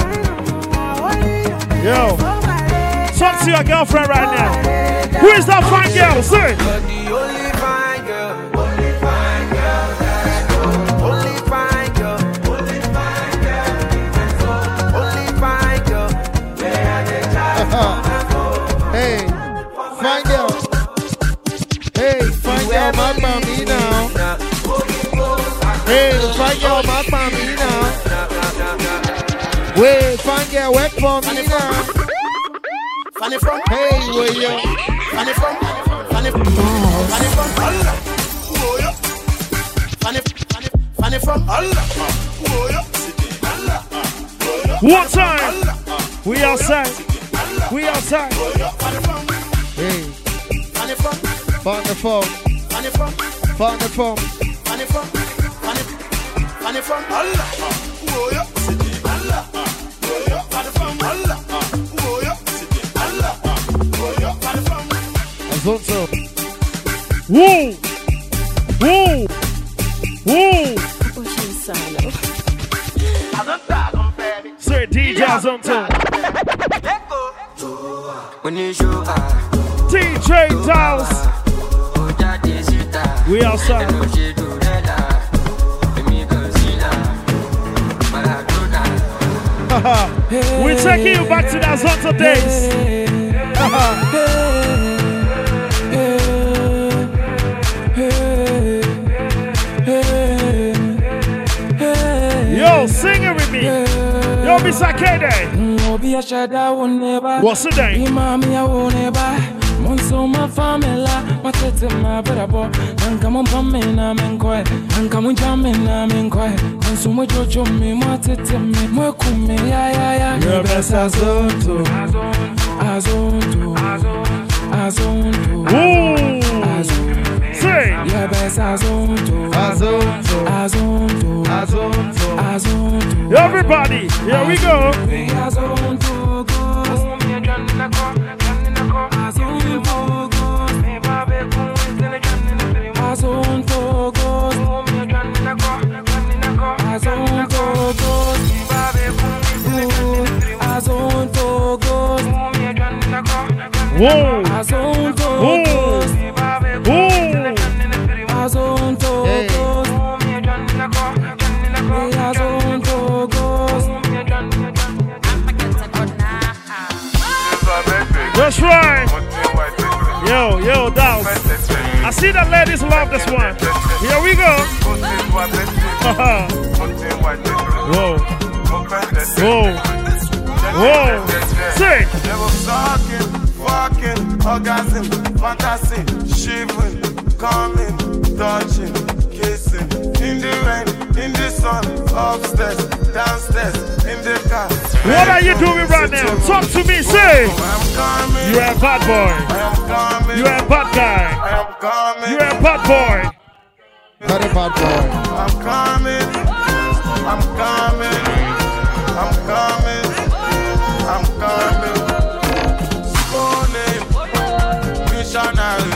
know. Yo, talk to your girlfriend right now. Who is that fine girl? Say. The only fine girl, only fine girl, only fine girl, only fine girl, only fine girl. Hey, fine girl. Hey, fine girl, my mommy now. Hey, fine girl, my mommy now. Wait, fine girl, work for me now. Funny from, hey, where you? Funny from, funny from, funny from Allah. Funny, funny, funny from Allah. One time. We outside. We outside. Hey. Funny from, Find the phone. funny from, Find the phone. funny from, funny, Fanny from Allah. Oh, yeah. Allah. Oh, yeah. Fanny from Allah. Oh, yeah. Allah. Oh, yeah. Fanny from Azonto. Woo! Woo! Woo! Say D J Azonto. D J Downs. We outside. We're taking you back to the Azonto days. Yo, sing it with me. Yo, Mister K-Day. What's the name? Monsoma famela, matete ma berabo, nankamu pamena menkoi, nankamu jamena menkoi, konsumo jojo me matete me, mwekume ya ya ya. Your best azonto, azonto, azonto, azonto. Say, your best azonto, azonto, azonto, azonto, azonto. Everybody, here we go. Azonto, go, me janina ko. Whoa! Whoa! That's right. Yo, yo, Downs. I see the ladies love this one. Here we go. Whoa. Whoa. Whoa. Say. They were talking, fucking, orgasm, fantasy, shivering, coming, touching, kissing. In the rain, in the sun, upstairs, downstairs, in the car. What are you doing right now? Talk to me, say. You're a bad boy. You're a bad guy. You're a bad boy. Not a bad boy. I'm coming. I'm coming. I'm coming. I'm coming. Morning. Missionary.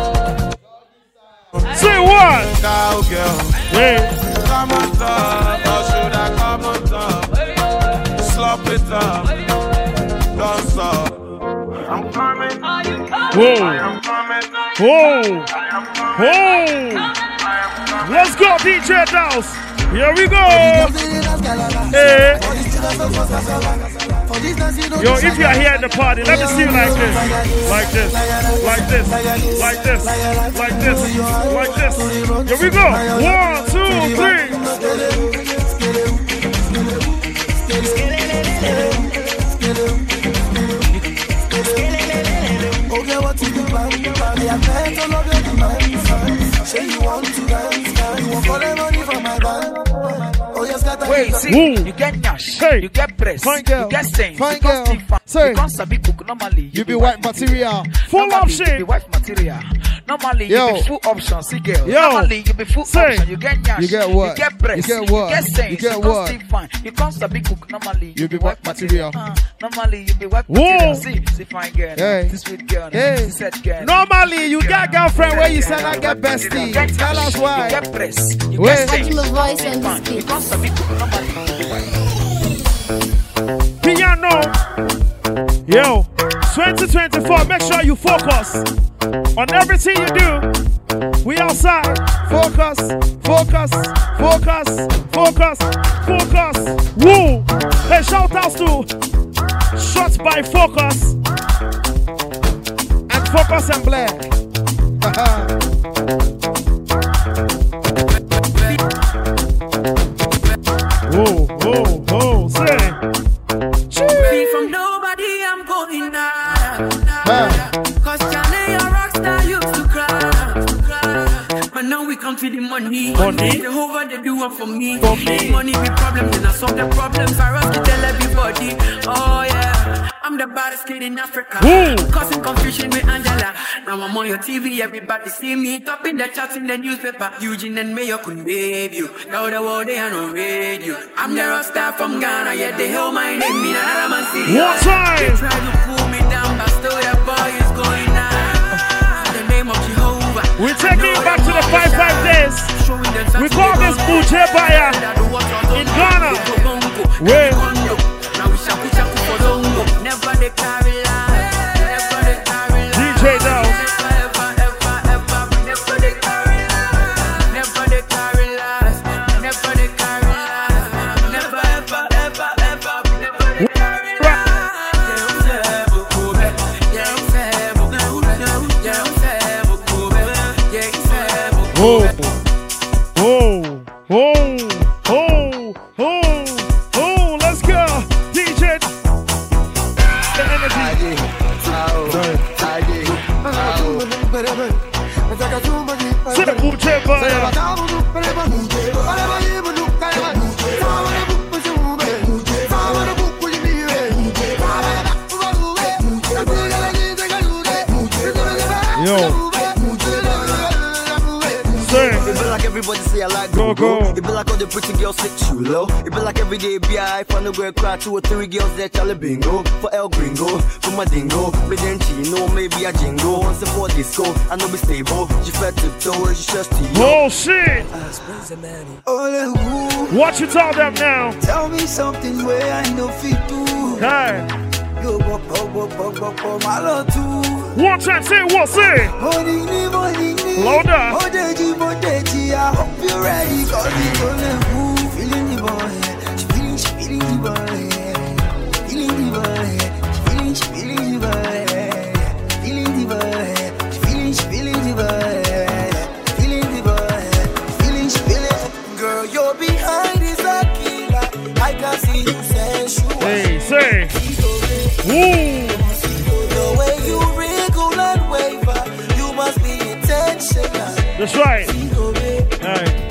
Say what? Cowgirl. Hey. Come on top. Or should I come on top? Slop it up. Don't stop. I'm coming. Whoa. I'm coming. Whoa. Whoa. Let's go, D J Downs. Here we go. Hey. Yo, if you are here at the party, let me see you like this. Like this. Like this. Like this. Like this. Like this. Here we go. One, two, three. Okay, what you do, man? I can't all of your demands. Say you want to dance, you want all the money from my band. Oh, yes, got wait, see, Ooh. you get nyash, Hey. you get breast, Fine girl. you get stains, Fine you get girl. stiff fat, Say. you can't sabi cook normally. You be white material. Full normally, option. You be white material. Normally, Yo. you be full option, see girl. Yo. Normally, you be full Say. option. You get nyash, You get what? You get breast, You get what? You get stains, You get you what? can't stiff fine. You can't sabi cook normally. You be white material. Uh, normally, you be white Whoa. material. See, see fine girl, Hey. see sweet girl, Hey. see set girl. Normally, you got girlfriend where you said I get bestie. You get Tell us nyash, why. You get breast, you Wait. get stains, Give me a voice you and can't speak. you can't sabi cook normally. Piano. Yo, twenty twenty-four, make sure you focus on everything you do. We outside. Focus, focus, focus, focus, focus. Woo! Hey, shout outs to Shots by Focus and Focus and Black. Whoa, whoa, whoa, say. Be from nobody, I'm going now. Cause Johnny, a rockstar, used to cry. But now we we come for the money. Money. The over they do one for me. For me. Money be problem, then I solve the problems. I rush to tell everybody. Oh yeah, I'm the baddest kid in Africa. Woo. Causing confusion with Angela. Now I'm on your T V, everybody see me. Top in the charts in the newspaper. Eugene and Mayo couldn't babe you. Now the world they are on radio. I'm the rock star from Ghana, yet they hold my name in another man's city. One time. They try to pull me down, but still the boy is going on. The name of Jehovah. We're taking it back to the five five days. We call this Buche Baya in Ghana. Wait. Now we shaku shaku for Zongo. Never they carry line. Never they carry line. D J now. Never, ever, ever. Never they carry line. Never they carry line. Never they carry line. Never, ever, ever, ever. Never they carry line. Oh, oh, oh, oh, oh, oh, let's go. D J. The energy. Say the Buche Baya. Yo. It be like everybody say I like go go. It be like all the pretty girls sit too low. It be like every day B I find a girl cry, two or three girls there Charlie bingo. For El Gringo, for my dingo. But then she know maybe a jingo. Once for disco, I know be stable. She fed tiptoe, she just to you. Oh shit! What you tell them now? Tell me something where I know fit to. Hey. Yo, go, go, go, go, go, go, my love too. One time, say what, say? Morning, morning, louder. Modeji, modeji, I hope you're ready. Cause it's only who feeling the boy. She feeling, she feeling the boy. Feeling the boy. She feeling, she feeling the boy. Feeling the boy. She feeling, she feeling the boy. Feeling the boy. Feeling, she feeling. Girl, you're behind is a killer. I can see you sensual. Hey, say. Woo. The way you wriggle and waver, you must be intentional. That's right. Hey.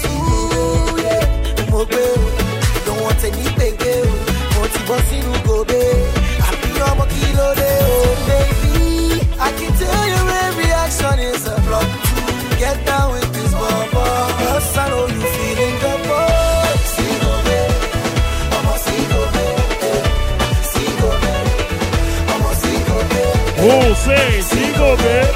Don't want any baby. Motivation go be. I'm your kilo baby. I can tell your every action is a block to get down with this bubble. Yes, I know you feeling the boy. Oh, say, single, babe.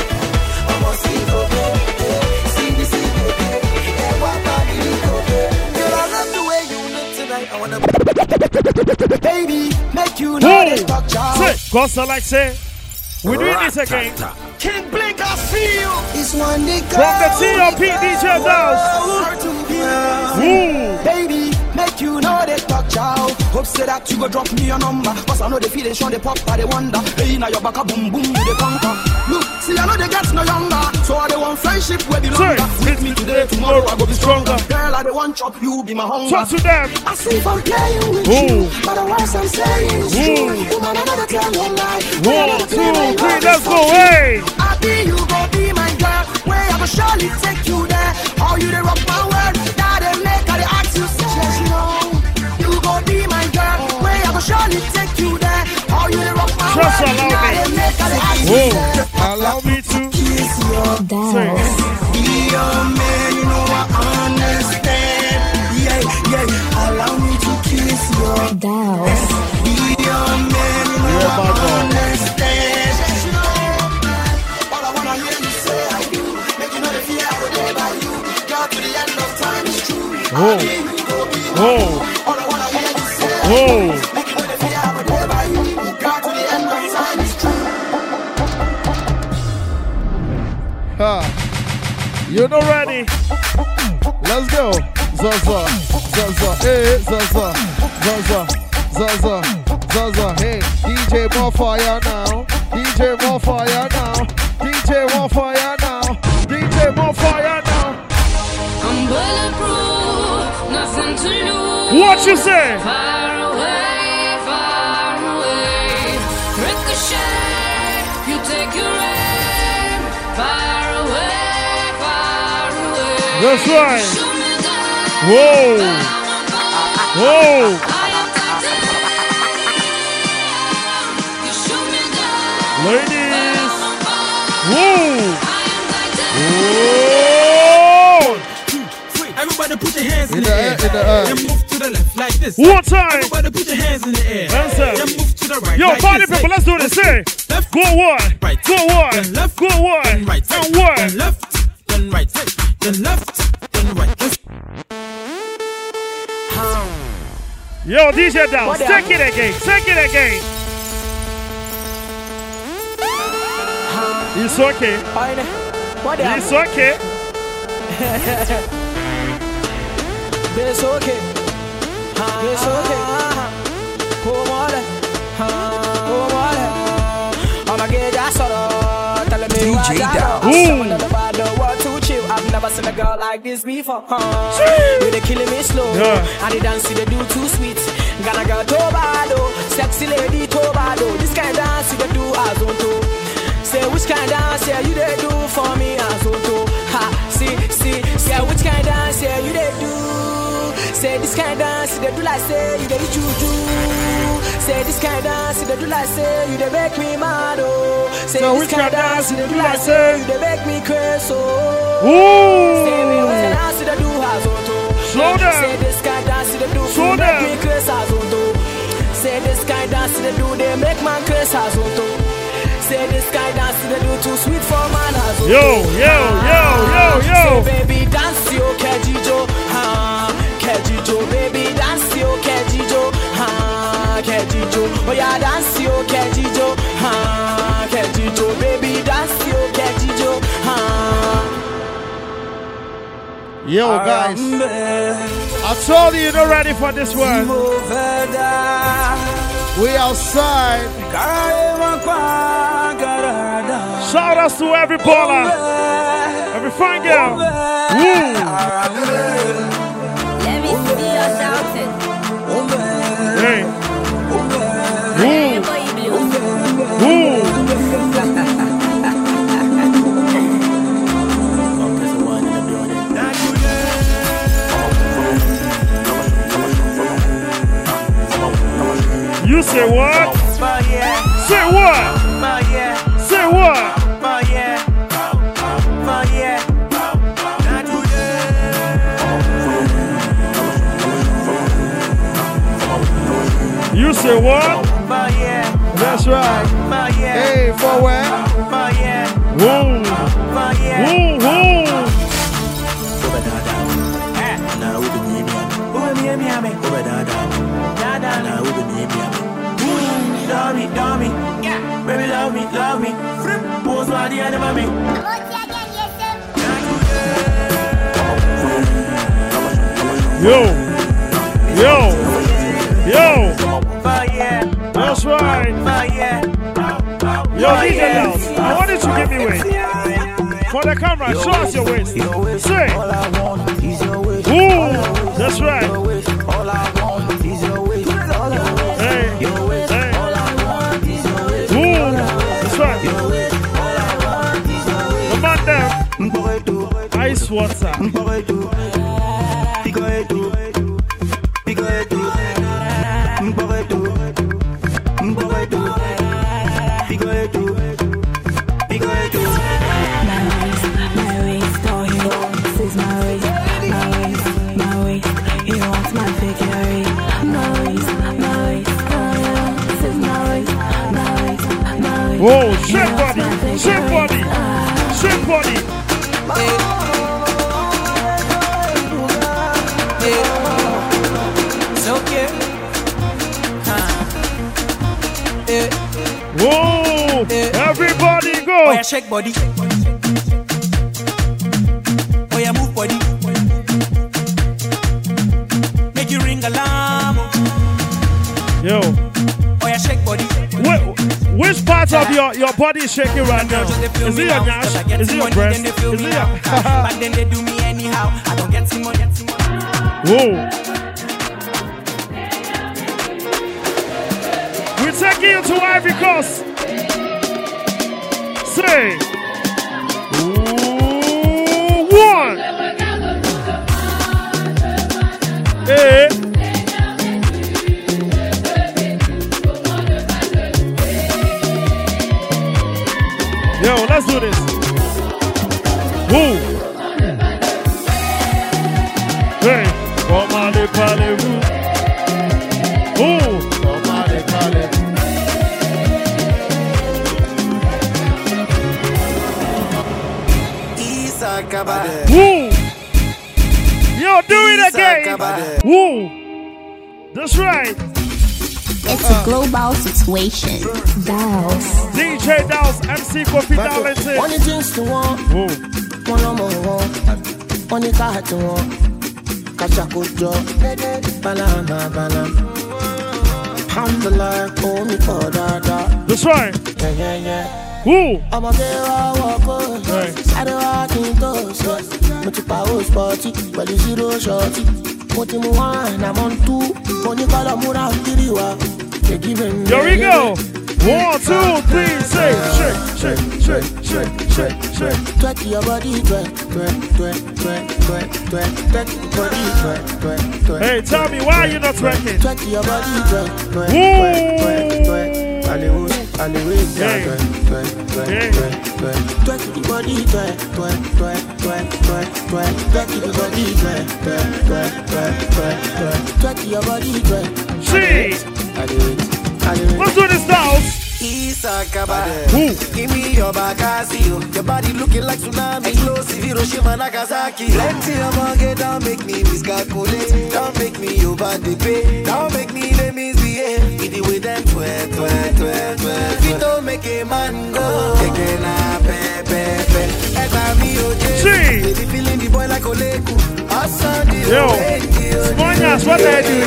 Baby, make you know this talk job. Say, Costa like say, we're doing this again. King Blink, I see you. It's one day from the T O P D J House. Ooh. Baby, make you know this talk job. Hope say that you go drop me a number. Cause I know the feeling show the pop, but they wonder. Hey, now your back a boom boom, you the conquer. Look, see, I know they get no younger. So I they want friendship where be longer. With me today, tomorrow I go be stronger. Girl, I they want chop, you be my hunger. Talk to them. I see if I'm playing with Ooh. you. But the words I'm saying is true. Woman, another tell your life. One, two, three, let's go, hey. I be you go be my girl. Where I go surely take you there. How you they rock my world. That they make her they ask you say. Yes, you know. You go be my girl. Where I go surely take you there. How you they rock my Just world. allow That me. they make her they ask you Whoa. say. Allow me to kiss your dad. Be your man, you know I understand. Yeah, yeah. Allow me to kiss your dad. Be your man, you know yeah, I understand. All I wanna hear you say I do. Make you know the fear I will never you. God to the end of time is true. Whoa. Whoa. All I wanna hear you say I Whoa. do. Make you know the fear I will never you. God to the end of time is true. Ha. You know ready? Let's go. Zaza, Zaza, hey, Zaza, Zaza, Zaza, Zaza, hey. D J more fire now. D J more fire now. D J more fire now. D J more fire now. I'm bulletproof, nothing to lose. What you say? Far away, far away. Ricochet, you take your aim. Far away, far away. That's right. Whoa. Whoa. Ladies. Whoa. Whoa. Everybody put your hands in, In the, the air. air, in the air. And move to the left like this. One time. Everybody put your hands in the air. That's it. And move to the right Yo, like party this. people, let's do this. Say, Left, go one, right, go one, then left, go one, then right, and one. then left, then right, then left, then right. Let's Yo, D J Downs, take it again, take it again. It's okay. It's okay. It's okay. It's okay. Come on. Come on. I'ma get that sort telling me D J Downs. Someone that about the world to chill. I've never seen a girl like this before. Huh? They killing me slow. Yeah. And the dance they do too sweet. Gonna go Tobado, sexy lady Tobado. This kind of dance they do as on to. Say which kind of dance yeah you they do for me as on to. Ha, see, see, yeah which kind of dance yeah you they do. Say this kind of dance they do like say you they juju. Say this kind of dance they do like say you they make me mad oh. Say So this which kind of kind of dance dance they do like say you they make me crazy oh. Ooh. Say me which kind of dance they do as on to. Slow down. Say this kind of dance they do Slow make down. me crazy as on to. Say this kind of dance they do they make man crazy as on to. Say this guy dance they do too sweet for man as well. Yo, yo, yo, yo, yo. Say baby dance yo Kejijo, ha Kejijo, baby dance yo Kejijo, ha Kejijo. Oh yeah dance yo Kejijo, ha Kejijo, baby dance yo Kejijo, ha. Yo, guys, I told you you're not ready for this one. We outside. Shout outs to every baller, every fine girl. Woo. Let me see you shouting. Hey. Woo. Woo. You say what? Say what? Say what? You say what? That's right. Hey, for where? Woo. Woo, woo. Dummy, dummy, yeah. Baby, love me, love me. Pose my dear, never me. Yo, yo, yo. That's right. Yo, D J Downs, I wanted to give me waist. For the camera, show us your waist. Say. Ooh, that's right. Hey, hey. Ooh, that's right. Come on down. Ice water. Whoa, shake body, shake body, shake body. It's okay. Whoa, everybody go. Oh yeah, shake body. Oh yeah, move body. Make you ring alarm. Yo. Oh yeah, shake body. Wait, which part of your, your body is shaking right now? Is it your nash? Is it your breast? Is it your... But then they do me anyhow. I don't get some money. Whoa. We're taking you to Ivory Coast. Say. Ooh, one. Woo! Yo, do it again. Woo! That's right. It's a global situation. Dolls. D J Dolls, M C Kofi Darlington. Only things to want. Whoa. One more want. Only car to want. Catch a good job. Banana, banana. Alhamdulillah, oh me for that. That's right. Yeah, yeah, yeah. Who? I'm a girl, walk on. I don't walk in those. Much power sporty, but it's zero shorty. Put him one, I'm on two. Only call a mura kiriwa. They give him. Here we go. One, two, three, say, shake, shake, shake, shake, shake, shake. Twerk your body, twerk, twerk, twerk, twerk, twerk, twerk, twerk your body, twerk, twerk, twerk. Hey, tell me why you're not twerking. Twerk your body, twerk, twerk, twerk, twerk, twerk. Alleluia, alleluia, twerk, twerk, twerk, twerk, twerk. Twerk your body, twerk, twerk, twerk, twerk, twerk, twerk. Twerk your body, twerk, twerk, twerk, twerk, twerk, twerk. Twerk your body, twerk. See. Alleluia. Let's do this now. Give me your Bakasio. Your body looking like tsunami. Explosive Hiroshima, Nagasaki. Plenty of money, don't make me miscalculate. Don't make me over the pay. Don't make me the misbehave. With the way them twerk, twerk, twerk, twerk. If you don't make a man go, take a pepe, pepe. Ever me okay. Baby feeling the boy like Oleku. Yo, Spaniards, what are you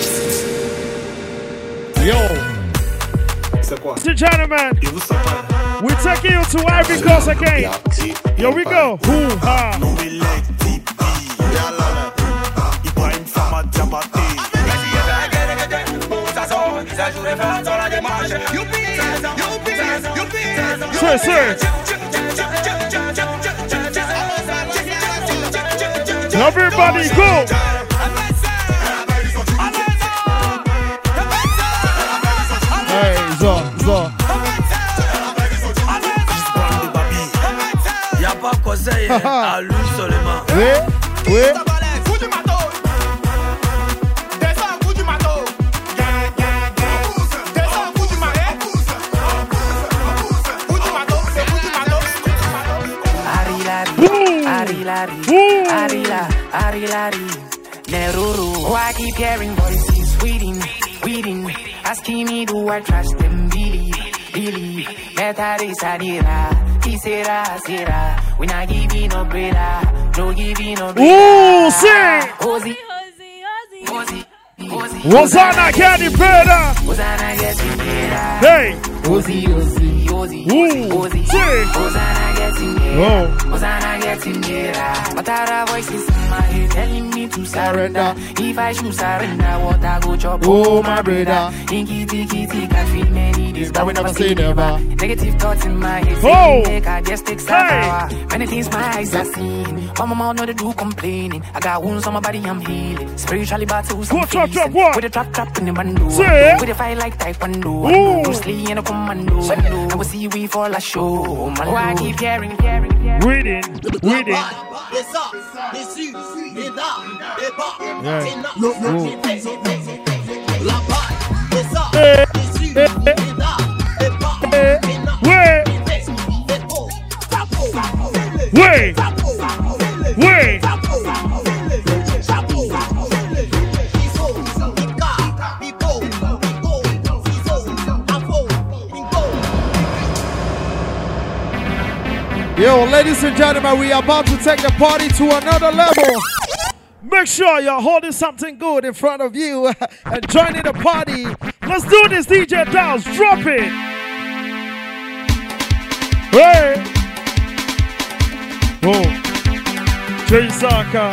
doing? Yo. Ladies and gentlemen, we're taking you to Ivory Coast again. Here we go. Hoo-ha. Sir, sir. Everybody go. Hey, zo, zo. Y'a pas conseil, à lui seulement. Oui, oui. Arila, Arilari, Neruru. Oh, I keep hearing voices, weeding, weeding, asking me do I trust them, Billy, Billy. Metari Sadira, Kisera, Sera. We not giving up, brother. No giving up, brother. Ooh, sing! Ozzy, Ozzy, Ozzy. Wazana Candy Brother. Wazana getting better. Hey. Ozzy, Ozzy, Ozzy, Ozzy. Sing. Wazana getting better. Oh. Wazana getting better. But our voices in my head telling me to surrender. If I should surrender, what I go chop? Oh, my brother. Inky, tiki, tiki, I feel many days, but we never say never. Negative thoughts in my head. Oh. Make I just take some hey. Many things my eyes have seen. Mama, mama, know they do complaining. I got wounds on my body, I'm healing. Spiritually battles, I'm facing. With a trap, trap in the bando. With a fight like taekwondo. Bruce Lee and a commando. I will see we fall a show. Oh, I keep hearing, hearing, hearing. Reading, reading. Wait, wait, wait. Yo, ladies and gentlemen, we are about to take the party to another level. Make sure you're holding something good in front of you and joining the party. Let's do this, D J Dolls. Drop it. Hey. Whoa. Jay Saka.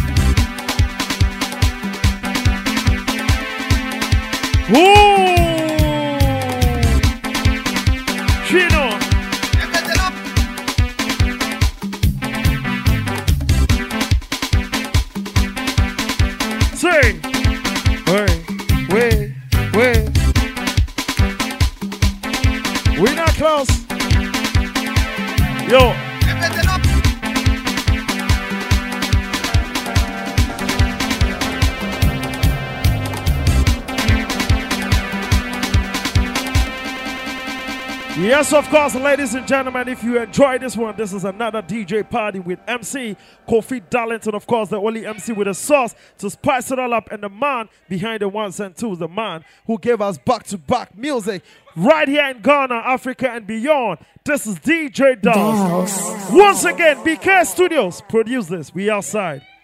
Whoa. Chino. Sing. Wait, wait, wait. We're not close. Yo. Yes, of course, ladies and gentlemen, if you enjoy this one, this is another D J party with M C Kofi Darlington, of course, the only M C with a sauce to spice it all up, and the man behind the ones and twos, the man who gave us back-to-back music right here in Ghana, Africa, and beyond. This is D J Dawes. Once again, B K Studios produce this. We outside.